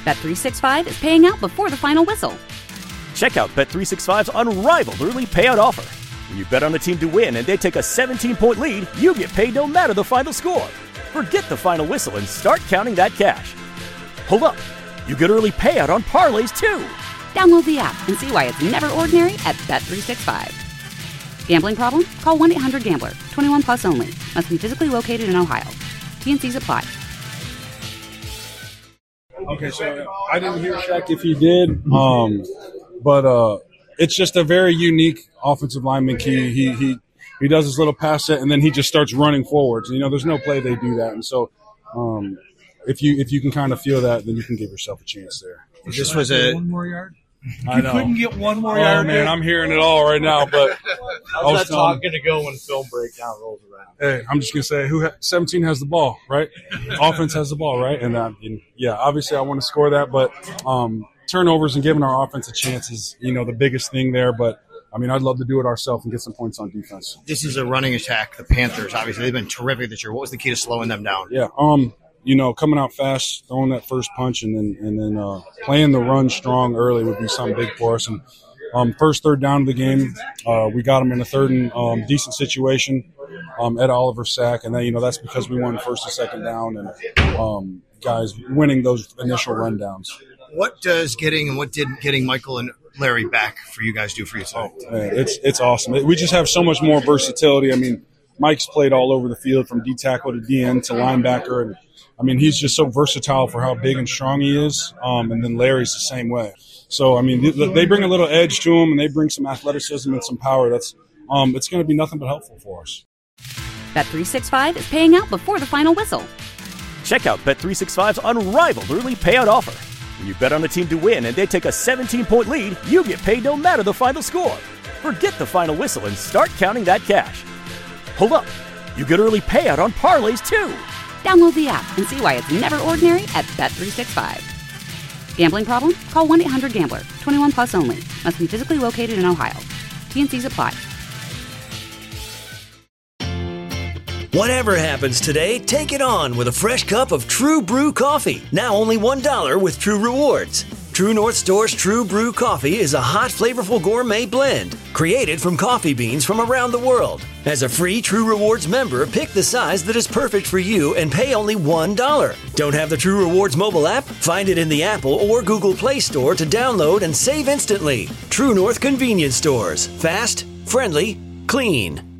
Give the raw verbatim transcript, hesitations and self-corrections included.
Bet three sixty-five is paying out before the final whistle. Check out Bet three sixty-five's unrivaled early payout offer. When you bet on a team to win and they take a seventeen-point lead, you get paid no matter the final score. Forget the final whistle and start counting that cash. Hold up. You get early payout on parlays, too. Download the app and see why it's never ordinary at Bet three sixty-five. Gambling problem? Call one eight hundred gambler. twenty-one plus only. Must be physically located in Ohio. T N Cs apply. Okay, so I didn't hear Shaq if he did, um, but uh, it's just a very unique offensive lineman key. He he he does his little pass set, and then he just starts running forwards. You know, there's no play they do that, and so um, if you if you can kind of feel that, then you can give yourself a chance there. This was a one more yard. I You know. couldn't get one more Oh, yard. man, I'm hearing it all right now, but How's that talk going to go when film breakdown rolls around? hey, I'm just gonna say, who ha- seventeen has the ball, right? Offense has the ball, right? And, uh, and yeah, obviously, I want to score that, but um, turnovers and giving our offense a chance is, you know, the biggest thing there. But I mean, I'd love to do it ourselves and get some points on defense. this is a running attack. The Panthers, obviously, they've been terrific this year. What was the key to slowing them down? Yeah, um, you know, coming out fast, throwing that first punch, and then and then uh, playing the run strong early would be something big for us. And um, first third down of the game, uh, we got them in a third and um, decent situation. Um, Ed Oliver sack, and then you know that's because we won first and second down, and um, guys winning those initial rundowns. What does getting and what did getting Michael and Larry back for you guys do for you tonight? Man, it's it's awesome. We just have so much more versatility. I mean, Mike's played all over the field from D tackle to D end to linebacker, and I mean he's just so versatile for how big and strong he is. Um, and then Larry's the same way. So I mean they, they bring a little edge to him, and they bring some athleticism and some power. That's um, it's going to be nothing but helpful for us. Bet three sixty-five is paying out before the final whistle. Check out Bet three sixty-five's unrivaled early payout offer. When you bet on a team to win and they take a seventeen-point lead, you get paid no matter the final score. Forget the final whistle and start counting that cash. Hold up. You get early payout on parlays, too. Download the app and see why it's never ordinary at Bet three sixty-five. Gambling problem? Call one eight hundred gambler. twenty-one plus only. Must be physically located in Ohio. T N Cs apply. Whatever happens today, take it on with a fresh cup of True Brew coffee. Now only one dollar with True Rewards. True North Store's True Brew coffee is a hot, flavorful gourmet blend created from coffee beans from around the world. As a free True Rewards member, pick the size that is perfect for you and pay only one dollar. Don't have the True Rewards mobile app? Find it in the Apple or Google Play Store to download and save instantly. True North Convenience Stores. Fast, friendly, clean.